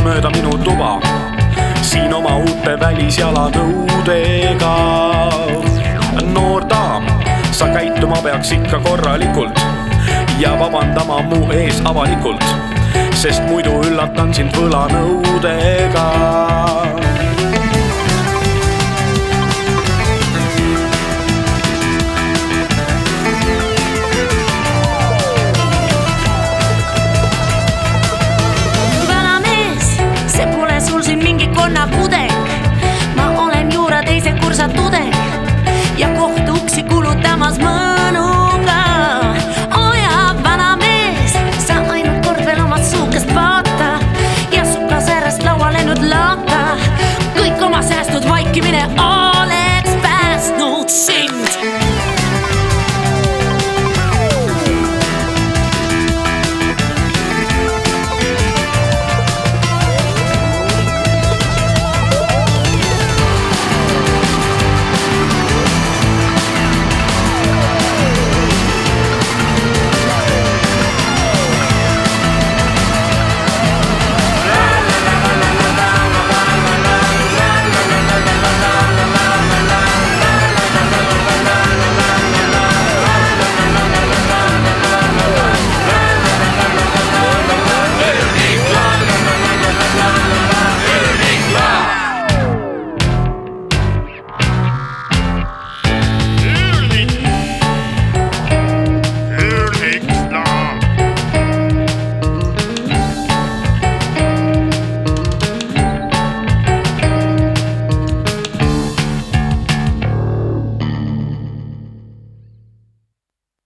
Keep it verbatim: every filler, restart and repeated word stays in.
mööda minu tuba, siin oma uute välisjalanõudega. Noor daam, sa käituma peaks ikka korralikult ja vabandama mu ees avalikult, sest muidu üllatan sind võlanõudega. Kudek. Ma olen juura teise kursa tudeng ja kohtuuksi kulutamas mõnuga. Oh ja vana mees, sa ainult kord veel omad suukest vaata ja suka säärest lauale nüüd laata. Kõik oma säästud vaikimine